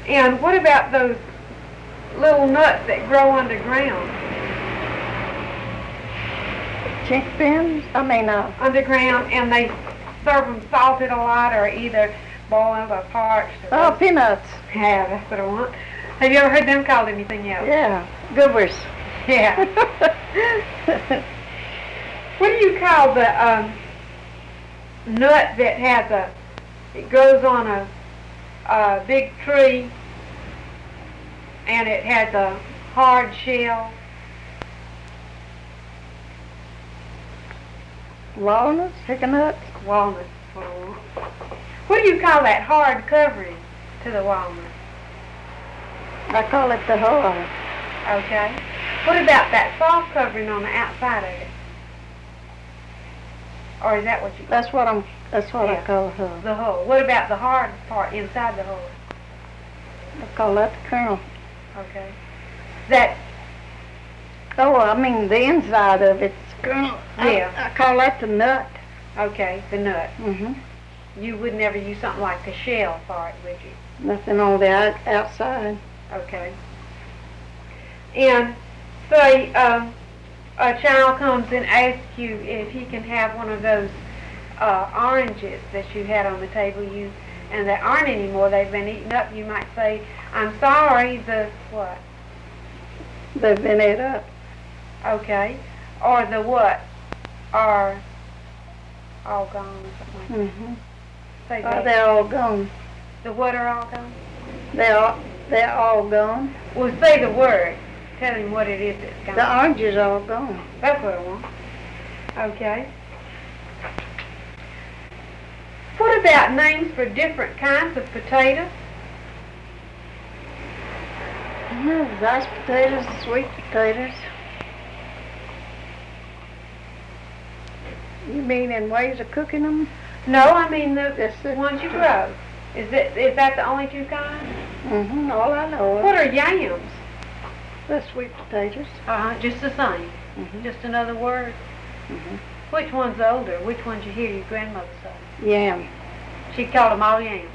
And what about those little nuts that grow underground? Chink beans? Underground, and they serve them salted a lot, or either boiled or parched. Or Peanuts. Yeah, that's what I want. Have you ever heard them called anything else? Yeah, goobers. Yeah. What do you call the nut that has it grows on a big tree, and it has a hard shell? Walnuts, hickonuts. Walnuts. What do you call that hard covering to the walnut? I call it the hull. Okay. What about that soft covering on the outside of it? Or is that what you? That's what I call the hull. The hull. What about the hard part inside the hull? I call that the kernel. Okay. That. Oh, I mean the inside of it's kernel. Yeah. I call that the nut. Okay, the nut. Mhm. You would never use something like the shell part, would you? Nothing on the outside. Okay. And say a child comes and asks you if he can have one of those oranges that you had on the table, and there aren't anymore, they've been eaten up, you might say, I'm sorry, the what? They've been ate up. Okay. Or the what? Are all gone or something like that. Mhm. Say that. They're all gone. The what are all gone? They're all gone. Well, say the word. Tell him what it is that's gone. The oranges all gone. That's what I want. Okay. What about names for different kinds of potatoes? Rice potatoes, sweet potatoes. You mean in ways of cooking them? No, I mean the Yes, sir. ones you grow. Is that the only two kinds? Mhm. All I know What of. are yams? The sweet potatoes. Just the same. Mhm. Just another word. Mhm. Which one's older? Which ones you hear your grandmother say? Yam. She called them all yams.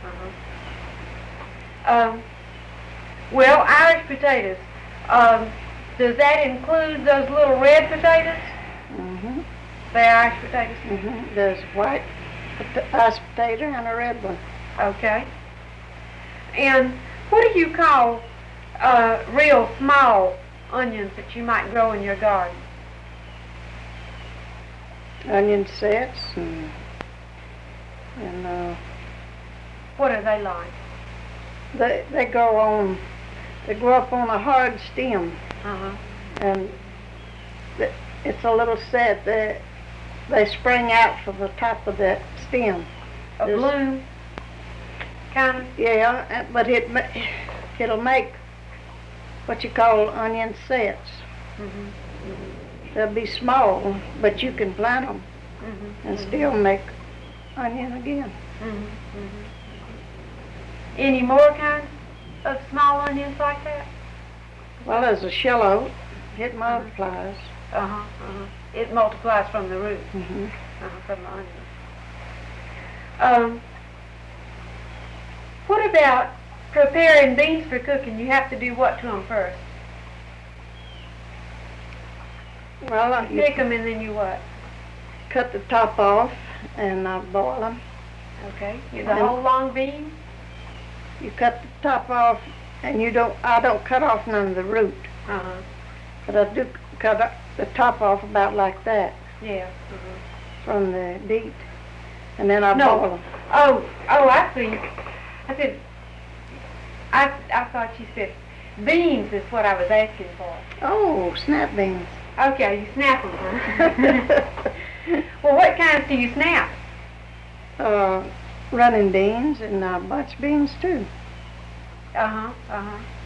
Well, Irish potatoes. Does that include those little red potatoes? Mhm. They're Irish potatoes. Mhm. There's white iced potato and a red one. Okay. And what do you call real small onions that you might grow in your garden? Onion sets and What are they like? they grow up on a hard stem, and it's a little set that they spring out from the top of that stem. A bloom, kind of? Yeah, but it'll make what you call onion sets. They'll be small, but you can plant them and still make onion again. Any more kinds of small onions like that? Well, there's a shallot. It multiplies. It multiplies from the root, Mhm. from the onion. What about preparing beans for cooking? You have to do what to them first? Well, You pick them and then you what? cut the top off and boil them. Okay. The whole long bean? You cut the top off, and I don't cut off none of the root, but I do cut the top off about like that Yeah. from the beet, and then I boil them. Oh, I see. I said, I thought you said beans is what I was asking for. Oh, snap beans. Okay, you snap them, huh? Well, what kinds do you snap? Running beans and bunch beans too.